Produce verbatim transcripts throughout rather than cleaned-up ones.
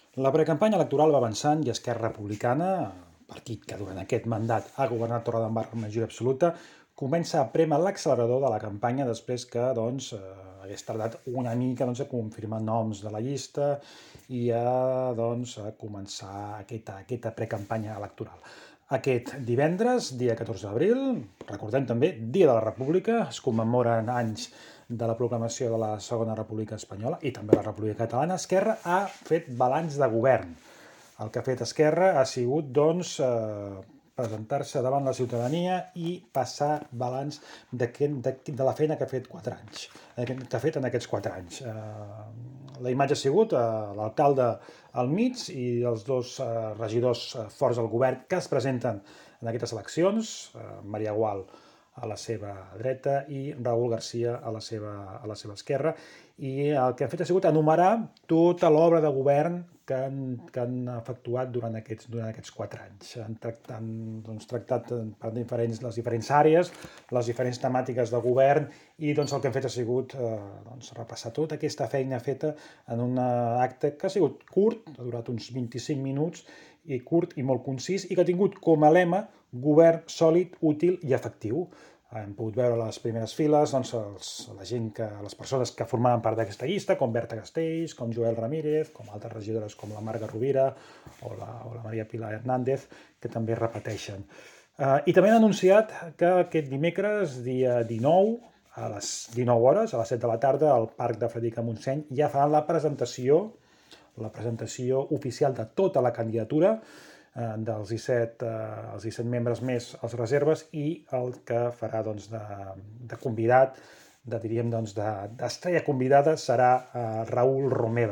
La precampanya electoral va avançant i Esquerra Republicana, partit que durant aquest mandat ha governat Torredembarra amb majoria absoluta, comença a prémer l'accelerador de la campanya després que doncs, eh, hagués tardat una mica doncs, a confirmar noms de la llista i a, doncs, a començar aquesta, aquesta precampanya electoral. Aquest divendres, dia catorze d'abril, recordem també, Dia de la República, es commemoren anys de la proclamació de la Segona República Espanyola i també la República Catalana. Esquerra ha fet balanç de govern. El que ha fet Esquerra ha sigut, doncs, eh, presentar-se davant la ciutadania i passar balanç de, que, de, de la feina que ha fet quatre anys, que ha fet en aquests quatre anys. Eh, la imatge ha sigut eh, l'alcalde al mig i els dos eh, regidors eh, forts del govern que es presenten en aquestes eleccions, eh, Maria Gual a la seva dreta i Raül Garcia a la seva, a la seva esquerra. I el que han fet ha sigut enumerar tota l'obra de govern que han, que han efectuat durant aquests, durant aquests quatre anys. Han tractat, doncs, tractat per diferents, les diferents àrees, les diferents temàtiques de govern i doncs, el que han fet ha sigut eh, doncs, repassar tota aquesta feina feta en un acte que ha sigut curt, ha durat uns vint-i-cinc minuts, i curt i molt concís, i que ha tingut com a lema govern sòlid, útil i efectiu. Hem pogut veure a les primeres files doncs, els, la gent que, les persones que formaven part d'aquesta llista, com Berta Castells, com Joel Ramírez, com altres regidores com la Marga Rovira o la, o la Maria Pilar Hernández, que també repeteixen. Uh, I també han anunciat que aquest dimecres, dia dinou, a les dinou hores, a les set de la tarda, al Parc de Frederica Montseny, ja faran la presentació, la presentació oficial de tota la candidatura, dels disset, eh, els disset membres més els reserves i el que farà doncs, de, de convidat, de, diríem, doncs, d'estrella convidada serà eh, Raül Romeva,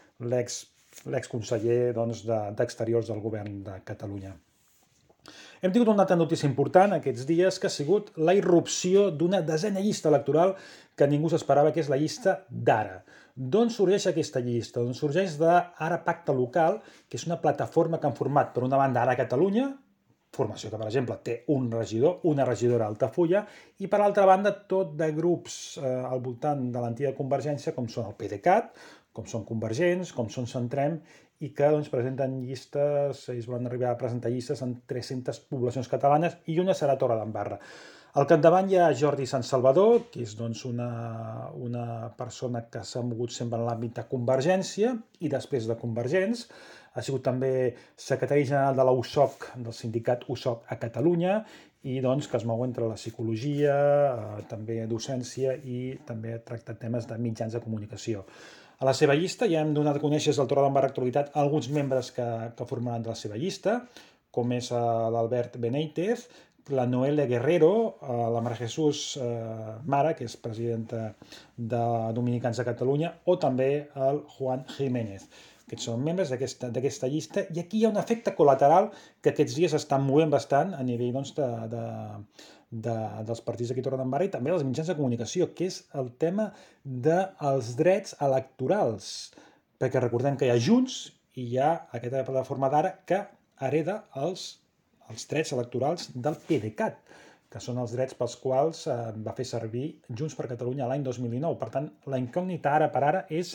l'ex-conseller doncs, d'Exteriors del govern de Catalunya. Hem tingut una altra notícia important aquests dies, que ha sigut la irrupció d'una desena llista electoral que ningú s'esperava, que és la llista d'Ara. D'on sorgeix aquesta llista? D'on sorgeix d'Ara Pacte Local, que és una plataforma que han format, per una banda, Ara Catalunya, formació que, per exemple, té un regidor, una regidora a Altafulla, i, per altra banda, tot de grups eh, al voltant de l'antiga Convergència, com són el PDeCAT, com són Convergents, com són Centrem, i que doncs, presenten llistes, ells volen arribar a presentar llistes en tres-centes poblacions catalanes, i una serà Torredembarra. Al capdavant hi ha Jordi Sansalvador, que és doncs, una, una persona que s'ha mogut sempre en l'àmbit de Convergència i després de Convergents. Ha sigut també secretari general de la U S O C, del sindicat U S O C a Catalunya, i doncs, que es mou entre la psicologia, eh, també docència i també ha tractat temes de mitjans de comunicació. A la seva llista ja hem donat a conèixer al Torredembarra Actualitat alguns membres que, que formaran de la seva llista, com és l'Albert Benítez, la Noelia Guerrero, la Maria Jesús Mara, que és presidenta de Dominicans de Catalunya, o també el Juan Jiménez. Aquests són membres d'aquesta llista, i aquí hi ha un efecte col·lateral que aquests dies estan movent bastant a nivell doncs, de, de, de, dels partits d'aquí a Torredembarra i també dels mitjans de comunicació, que és el tema dels drets electorals. Perquè recordem que hi ha Junts i hi ha aquesta plataforma d'Ara que hereda els els drets electorals del PDeCAT, que són els drets pels quals eh, va fer servir Junts per Catalunya l'any dos mil dinou. Per tant, la incògnita ara per ara és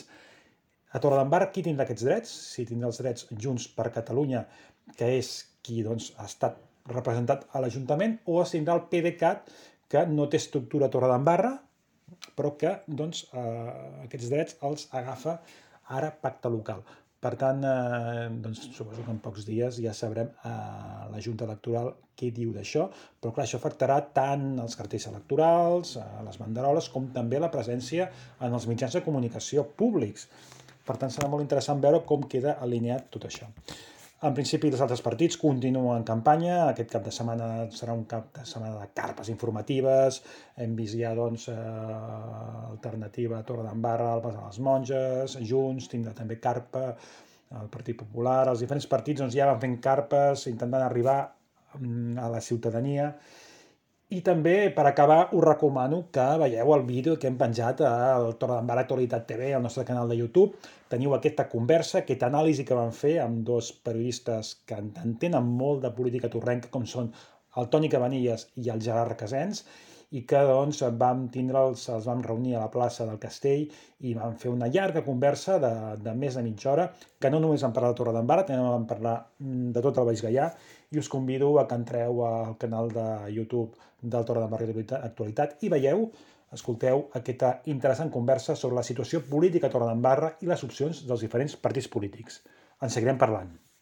a Torredembarra qui tindrà aquests drets, si tindrà els drets Junts per Catalunya, que és qui doncs, ha estat representat a l'Ajuntament, o es tindrà el PDeCAT, que no té estructura a Torredembarra, però que doncs, eh, aquests drets els agafa ara Pacte Local. Per tant, eh, doncs, suposo que en pocs dies ja sabrem a eh, la Junta Electoral què diu d'això, però clar, això afectarà tant els cartells electorals, a les banderoles, com també la presència en els mitjans de comunicació públics. Per tant, serà molt interessant veure com queda alineat tot això. En principi, els altres partits continuen en campanya. Aquest cap de setmana serà un cap de setmana de carpes informatives. Hem vist ja, doncs, eh, alternativa a Torredembarra, al Pas de les Monges, Junts, tindrà també carpa, el Partit Popular. Els diferents partits doncs, ja van fent carpes, intentant arribar a la ciutadania. I també, per acabar, us recomano que veieu el vídeo que hem penjat al Torredembarra Actualitat T V, al nostre canal de YouTube. Teniu aquesta conversa, aquesta anàlisi que vam fer amb dos periodistes que entenen molt de política torrenca, com són el Toni Cabanillas i el Gerard Casens, i que doncs, vam tindre'ls, els vam reunir a la plaça del Castell i vam fer una llarga conversa de, de més de mitja hora, que no només vam parlar de Torredembarra, també vam parlar de tot el Baix Gaià, i us convido a que entreu al canal de YouTube del Torredembarra Actualitat i veieu, escolteu aquesta interessant conversa sobre la situació política a Torredembarra i les opcions dels diferents partits polítics. En seguirem parlant.